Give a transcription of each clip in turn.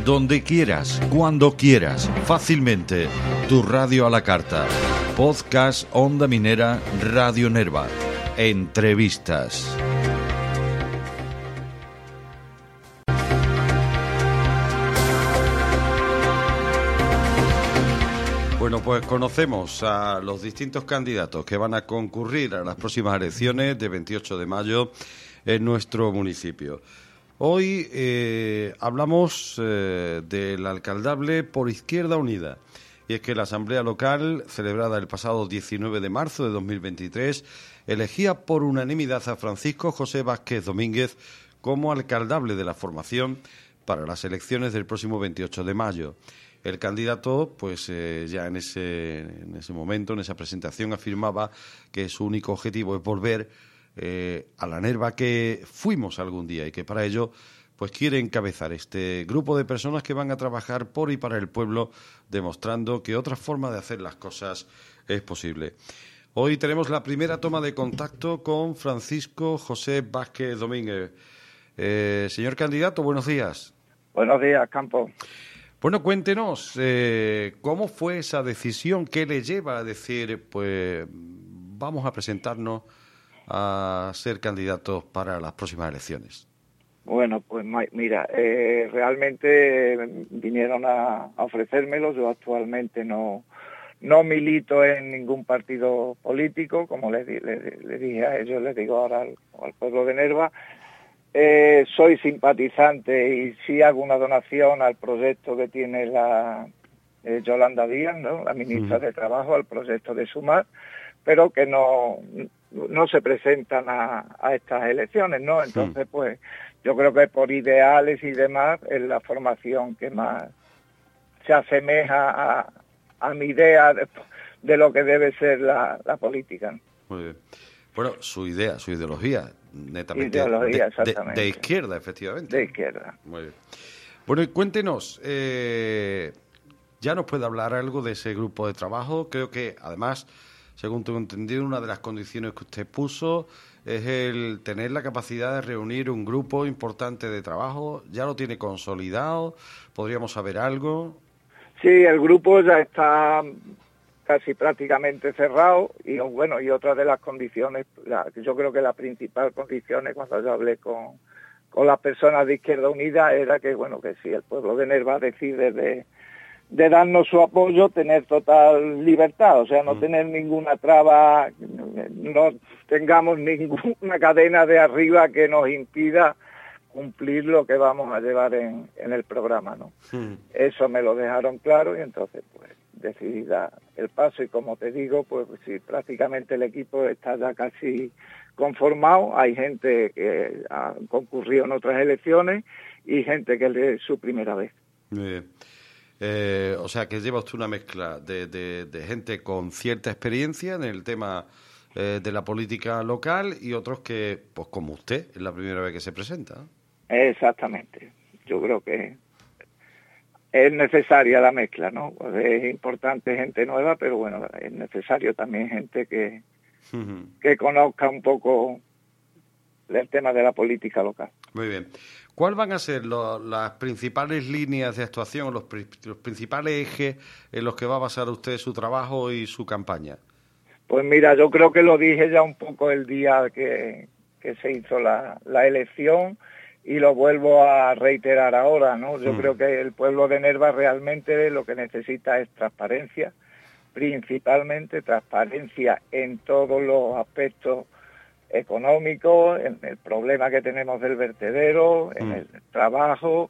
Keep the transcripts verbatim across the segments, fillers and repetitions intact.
donde quieras, cuando quieras, fácilmente. Tu radio a la carta. Podcast Onda Minera Radio Nerva. Entrevistas. Bueno, pues conocemos a los distintos candidatos que van a concurrir a las próximas elecciones de veintiocho de mayo en nuestro municipio. Hoy eh, hablamos eh, del alcaldable por Izquierda Unida. Y es que la Asamblea Local, celebrada el pasado diecinueve de marzo de dos mil veintitrés, elegía por unanimidad a Francisco José Vázquez Domínguez como alcaldable de la formación para las elecciones del próximo veintiocho de mayo. El candidato, pues eh, ya en ese, en ese momento, en esa presentación, afirmaba que su único objetivo es volver eh, a la Nerva que fuimos algún día y que para ello pues quiere encabezar este grupo de personas que van a trabajar por y para el pueblo, demostrando que otra forma de hacer las cosas es posible. Hoy tenemos la primera toma de contacto con Francisco José Vázquez Domínguez. Eh, señor candidato, buenos días. Buenos días, Campo. Bueno, cuéntenos, eh, ¿cómo fue esa decisión? ¿Qué le lleva a decir, pues, vamos a presentarnos a ser candidatos para las próximas elecciones? Bueno, pues mira, eh, realmente vinieron a, a ofrecérmelo. Yo actualmente no, no milito en ningún partido político, como le, le, le dije a ellos, les digo ahora al, al pueblo de Nerva. Eh, soy simpatizante y sí hago una donación al proyecto que tiene la eh, Yolanda Díaz, ¿no?, la ministra uh-huh. de Trabajo, al proyecto de Sumar, pero que no, no se presentan a, a estas elecciones, ¿no? Entonces, uh-huh. pues yo creo que por ideales y demás es la formación que más se asemeja a, a mi idea de, de lo que debe ser la, la política. Muy bien. Bueno, su idea, su ideología, netamente ideología, de, de, de izquierda, efectivamente. De izquierda. Muy bien. Bueno, y cuéntenos, eh, ¿ya nos puede hablar algo de ese grupo de trabajo? Creo que, además, según tengo entendido, una de las condiciones que usted puso es el tener la capacidad de reunir un grupo importante de trabajo. ¿Ya lo tiene consolidado? ¿Podríamos saber algo? Sí, el grupo ya está casi prácticamente cerrado y bueno, y otra de las condiciones, la, yo creo que la principal condición cuando yo hablé con, con las personas de Izquierda Unida era que bueno, que si el pueblo de Nerva decide de, de darnos su apoyo, tener total libertad, o sea, no mm. tener ninguna traba, no tengamos ninguna cadena de arriba que nos impida cumplir lo que vamos a llevar en, en el programa, ¿no? Mm. Eso me lo dejaron claro y entonces pues decidí dar el paso y como te digo, pues sí, prácticamente el equipo está ya casi conformado. Hay gente que ha concurrido en otras elecciones y gente que es su primera vez. Muy bien. Eh, o sea, que lleva usted una mezcla de, de, de gente con cierta experiencia en el tema eh, de la política local y otros que, pues como usted, es la primera vez que se presenta. Exactamente. Yo creo que es necesaria la mezcla, ¿no? Pues es importante gente nueva, pero bueno, es necesario también gente que, uh-huh. que conozca un poco el tema de la política local. Muy bien. ¿Cuáles van a ser lo, las principales líneas de actuación, los, los principales ejes en los que va a basar usted su trabajo y su campaña? Pues mira, yo creo que lo dije ya un poco el día que, que se hizo la, la elección, y lo vuelvo a reiterar ahora, ¿no? Yo mm. creo que el pueblo de Nerva realmente lo que necesita es transparencia, principalmente transparencia en todos los aspectos económicos, en el problema que tenemos del vertedero, en mm. el trabajo,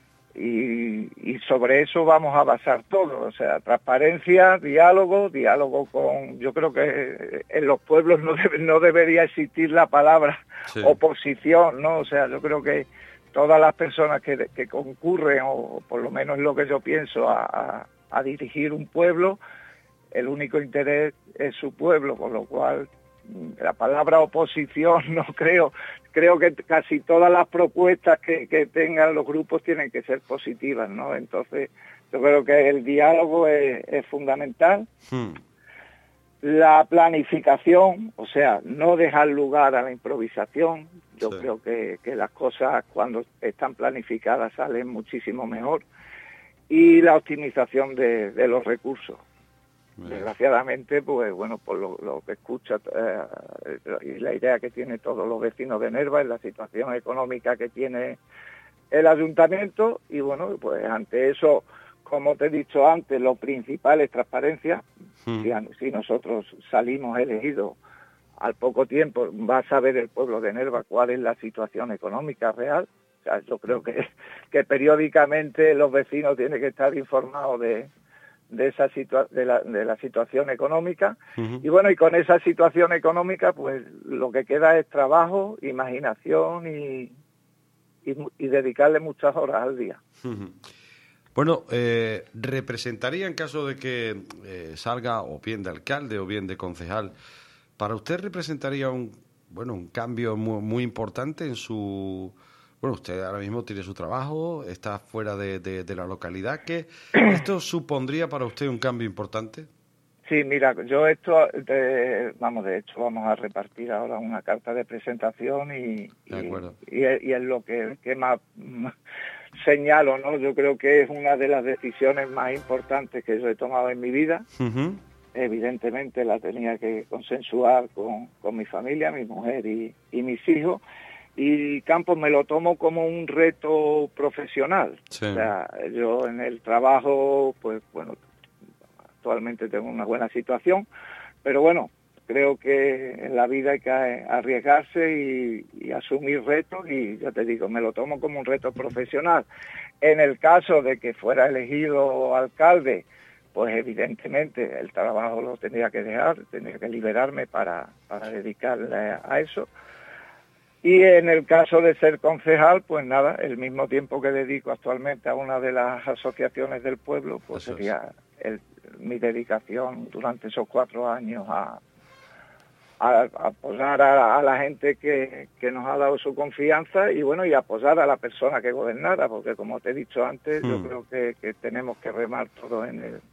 y, y sobre eso vamos a basar todo, o sea, transparencia, diálogo, diálogo con, yo creo que en los pueblos no, debe, no debería existir la palabra sí. oposición, ¿no? O sea, yo creo que todas las personas que, que concurren, o por lo menos es lo que yo pienso, a, a, a dirigir un pueblo, el único interés es su pueblo, con lo cual la palabra oposición no creo, creo que casi todas las propuestas que, que tengan los grupos tienen que ser positivas, ¿no? Entonces yo creo que el diálogo es, es fundamental. Hmm. La planificación, o sea, no dejar lugar a la improvisación. Yo sí. creo que, que las cosas cuando están planificadas salen muchísimo mejor. Y la optimización de, de los recursos. Bien. Desgraciadamente, pues bueno, por lo, lo que escucha eh, y la idea que tienen todos los vecinos de Nerva es la situación económica que tiene el ayuntamiento y bueno, pues ante eso, como te he dicho antes, lo principal es transparencia. Hmm. Si, si nosotros salimos elegidos al poco tiempo, va a saber el pueblo de Nerva cuál es la situación económica real. O sea, yo creo que, que periódicamente los vecinos tienen que estar informados de, de esa situa de, la, de la situación económica. Uh-huh. Y bueno, y con esa situación económica, pues lo que queda es trabajo, imaginación y, y, y dedicarle muchas horas al día. Uh-huh. Bueno, eh, representaría en caso de que eh, salga o bien de alcalde o bien de concejal, ¿para usted representaría un bueno un cambio muy, muy importante en su... Bueno, usted ahora mismo tiene su trabajo, está fuera de, de, de la localidad. ¿Qué esto supondría para usted un cambio importante? Sí, mira, yo esto, de, vamos, de hecho vamos a repartir ahora una carta de presentación y, de acuerdo. y, y, es, y es lo que, que más, más señalo, ¿no? Yo creo que es una de las decisiones más importantes que yo he tomado en mi vida. Uh-huh. Evidentemente la tenía que consensuar con, con mi familia, mi mujer y, y mis hijos. Y Campos me lo tomo como un reto profesional. Sí. O sea, yo en el trabajo, pues bueno, actualmente tengo una buena situación, pero bueno, creo que en la vida hay que arriesgarse y, y asumir retos y ya te digo, me lo tomo como un reto profesional. En el caso de que fuera elegido alcalde, pues evidentemente el trabajo lo tendría que dejar, tendría que liberarme para, para dedicarle a eso. Y en el caso de ser concejal, pues nada, el mismo tiempo que dedico actualmente a una de las asociaciones del pueblo, pues Eso sería el, mi dedicación durante esos cuatro años a, a, a apoyar a, a la gente que, que nos ha dado su confianza y bueno, y apoyar a la persona que gobernara, porque como te he dicho antes, hmm. yo creo que, que tenemos que remar todos en, el,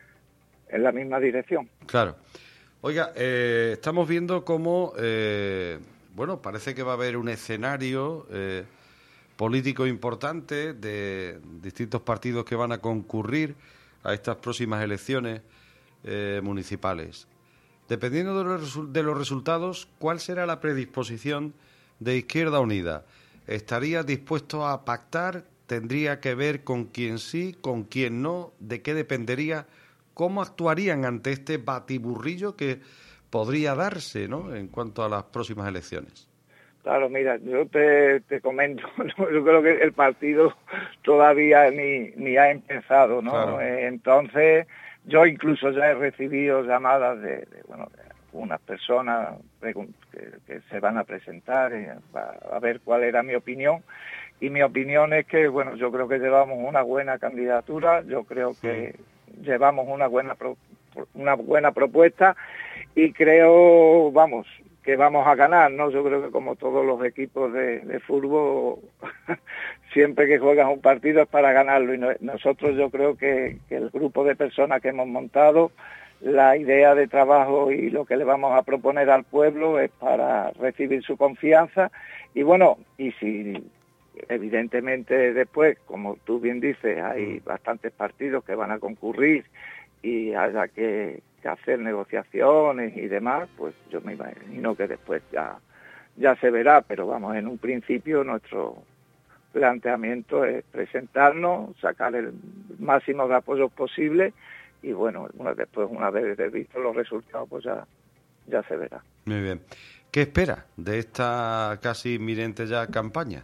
en la misma dirección. Claro. Oiga, eh, estamos viendo cómo... Eh... Bueno, parece que va a haber un escenario eh, político importante de distintos partidos que van a concurrir a estas próximas elecciones eh, municipales. Dependiendo de los, de los resultados, ¿cuál será la predisposición de Izquierda Unida? ¿Estaría dispuesto a pactar? ¿Tendría que ver con quién sí, con quién no? ¿De qué dependería? ¿Cómo actuarían ante este batiburrillo que podría darse, ¿no?, en cuanto a las próximas elecciones? Claro, mira, yo te, te comento, yo creo que el partido todavía ni, ni ha empezado, ¿no? Claro. Eh, entonces, yo incluso ya he recibido llamadas de, de bueno, de unas personas que, que se van a presentar eh, a, a ver cuál era mi opinión. Y mi opinión es que, bueno, yo creo que llevamos una buena candidatura, yo creo que sí. llevamos una buena pro, una buena propuesta y creo, vamos, que vamos a ganar, ¿no? Yo creo que como todos los equipos de, de fútbol, siempre que juegan un partido es para ganarlo y no, nosotros yo creo que, que el grupo de personas que hemos montado, la idea de trabajo y lo que le vamos a proponer al pueblo es para recibir su confianza y bueno, y si evidentemente después, como tú bien dices, hay bastantes partidos que van a concurrir y haya que, que hacer negociaciones y demás, pues yo me imagino que después ya, ya se verá, pero vamos, en un principio nuestro planteamiento es presentarnos, sacar el máximo de apoyos posible y bueno, una, después una vez visto los resultados, pues ya, ya se verá. Muy bien. ¿Qué espera de esta casi inminente ya campaña?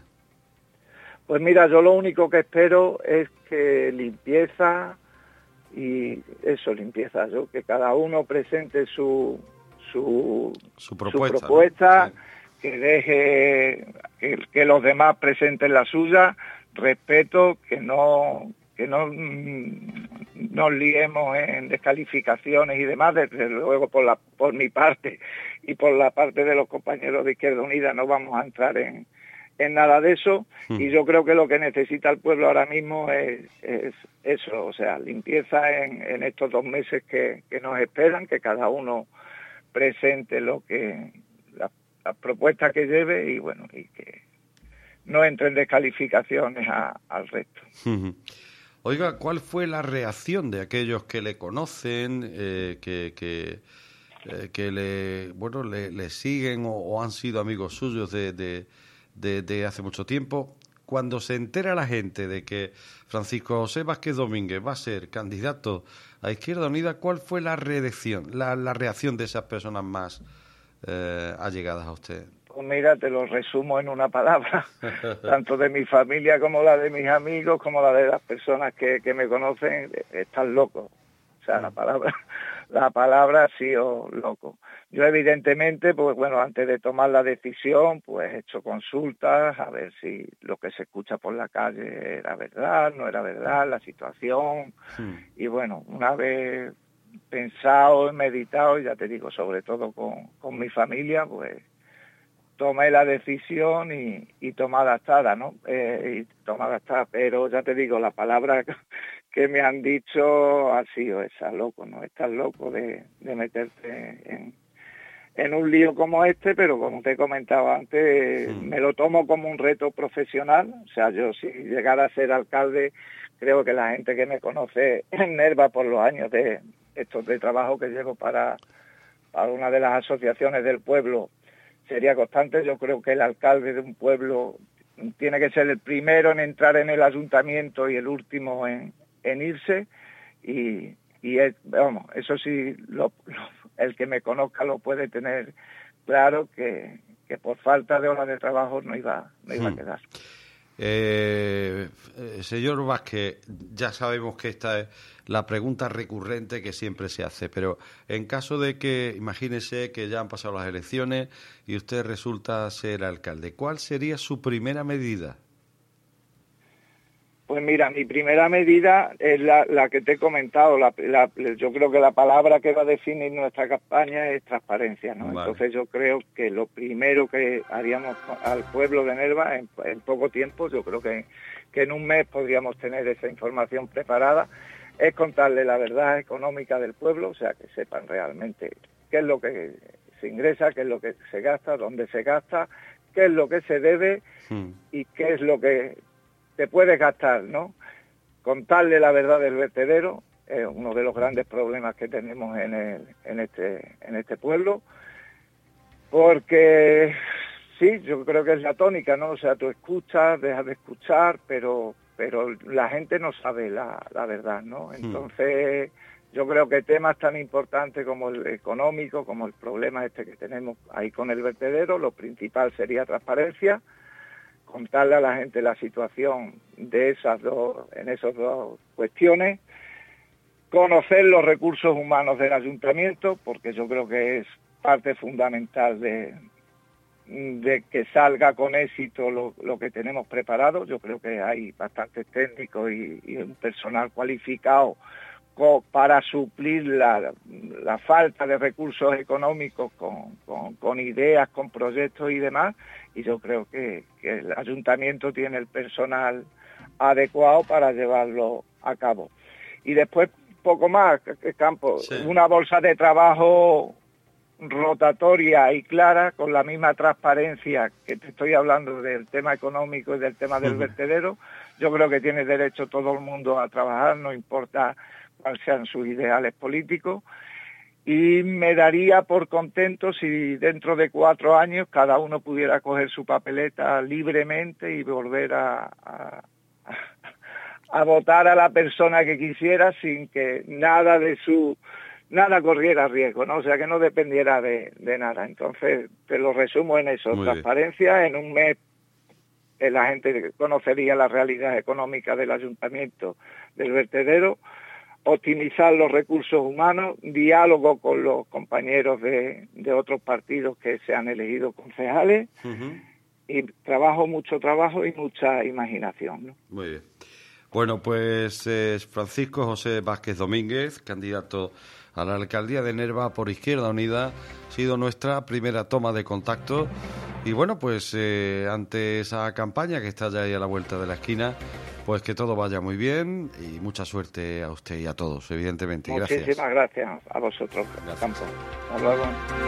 Pues mira, yo lo único que espero es que limpieza y eso, limpieza, yo que cada uno presente su su, su propuesta, su propuesta ¿no? Sí. Que deje que, que los demás presenten la suya, respeto, que no que no mm, nos liemos en descalificaciones y demás, desde luego por la por mi parte y por la parte de los compañeros de Izquierda Unida no vamos a entrar en en nada de eso, mm. y yo creo que lo que necesita el pueblo ahora mismo es, es eso, o sea, limpieza en, en estos dos meses que, que nos esperan, que cada uno presente lo que las la propuestas que lleve y bueno, y que no entren descalificaciones a, al resto. Oiga, ¿cuál fue la reacción de aquellos que le conocen, eh, que, que, eh, que le bueno le, le siguen o, o han sido amigos suyos de, de, de, de hace mucho tiempo? Cuando se entera la gente de que Francisco José Vázquez Domínguez va a ser candidato a Izquierda Unida, ¿cuál fue la reacción, la, la reacción de esas personas más eh, allegadas a usted? Pues mira, te lo resumo en una palabra, tanto de mi familia como la de mis amigos, como la de las personas que, que me conocen, están locos. O sea, la palabra, la palabra ha sido loco. Yo evidentemente, pues bueno, antes de tomar la decisión, pues he hecho consultas a ver si lo que se escucha por la calle era verdad, no era verdad, la situación. Sí. Y bueno, una vez pensado, meditado, y ya te digo, sobre todo con, con mi familia, pues tomé la decisión y, y tomada estada, ¿no? Eh, y tomada está, pero ya te digo, la palabra que me han dicho ha sido esa, loco, ¿no? Estás loco de, de meterte en, en un lío como este, pero como te he comentado antes, sí. me lo tomo como un reto profesional. O sea, yo si llegara a ser alcalde, creo que la gente que me conoce en Nerva por los años de estos de trabajo que llevo para, para una de las asociaciones del pueblo, sería constante. Yo creo que el alcalde de un pueblo tiene que ser el primero en entrar en el ayuntamiento y el último en, en irse, y, y es, vamos, eso sí, lo, lo, el que me conozca lo puede tener claro, que, que por falta de horas de trabajo no iba, no iba hmm. a quedar. Eh, eh, señor Vázquez, ya sabemos que esta es la pregunta recurrente que siempre se hace, pero en caso de que, imagínese que ya han pasado las elecciones y usted resulta ser alcalde, ¿cuál sería su primera medida? Pues mira, mi primera medida es la, la que te he comentado. La, la, yo creo que la palabra que va a definir nuestra campaña es transparencia, ¿no? Vale. Entonces yo creo que lo primero que haríamos al pueblo de Nerva en, en poco tiempo, yo creo que, que en un mes podríamos tener esa información preparada, es contarle la verdad económica del pueblo, o sea, que sepan realmente qué es lo que se ingresa, qué es lo que se gasta, dónde se gasta, qué es lo que se debe hmm. y qué es lo que te puedes gastar, ¿no? Contarle la verdad del vertedero es uno de los grandes problemas que tenemos en el, en este, en este pueblo, porque sí, yo creo que es la tónica, ¿no? O sea, tú escuchas, dejas de escuchar, pero, pero la gente no sabe la, la verdad, ¿no? Entonces, yo creo que temas tan importantes como el económico, como el problema este que tenemos ahí con el vertedero, lo principal sería transparencia, contarle a la gente la situación de esas dos, en esas dos cuestiones, conocer los recursos humanos del ayuntamiento, porque yo creo que es parte fundamental de, de que salga con éxito lo, lo que tenemos preparado. Yo creo que hay bastantes técnicos y, y un personal cualificado para suplir la, la falta de recursos económicos con, con, con ideas, con proyectos y demás, y yo creo que, que el ayuntamiento tiene el personal adecuado para llevarlo a cabo. Y después, poco más, Campo, sí. una bolsa de trabajo rotatoria y clara, con la misma transparencia que te estoy hablando del tema económico y del tema del uh-huh. vertedero. Yo creo que tiene derecho todo el mundo a trabajar, no importa cuáles sean sus ideales políticos, y me daría por contento si dentro de cuatro años cada uno pudiera coger su papeleta libremente y volver a, a, a votar a la persona que quisiera sin que nada de su nada corriera riesgo, ¿no? O sea, que no dependiera de, de nada. Entonces, te lo resumo en eso, muy transparencia, bien. En un mes eh, la gente conocería la realidad económica del ayuntamiento, del vertedero, optimizar los recursos humanos, diálogo con los compañeros de, de otros partidos que se han elegido concejales, uh-huh. y trabajo, mucho trabajo y mucha imaginación, ¿no? Muy bien. Bueno, pues eh, Francisco José Vázquez Domínguez, candidato a la alcaldía de Nerva por Izquierda Unida, ha sido nuestra primera toma de contacto Y bueno, pues eh, ante esa campaña que está ya ahí a la vuelta de la esquina, pues que todo vaya muy bien y mucha suerte a usted y a todos, evidentemente. Muchísimas gracias, gracias a vosotros, gracias. Campo. Hasta luego.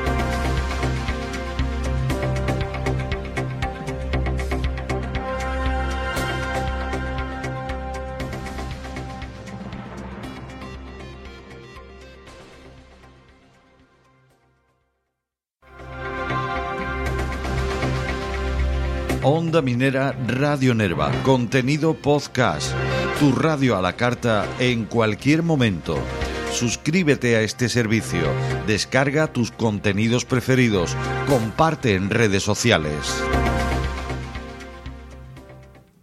Onda Minera Radio Nerva, contenido podcast, tu radio a la carta en cualquier momento. Suscríbete a este servicio, descarga tus contenidos preferidos, comparte en redes sociales.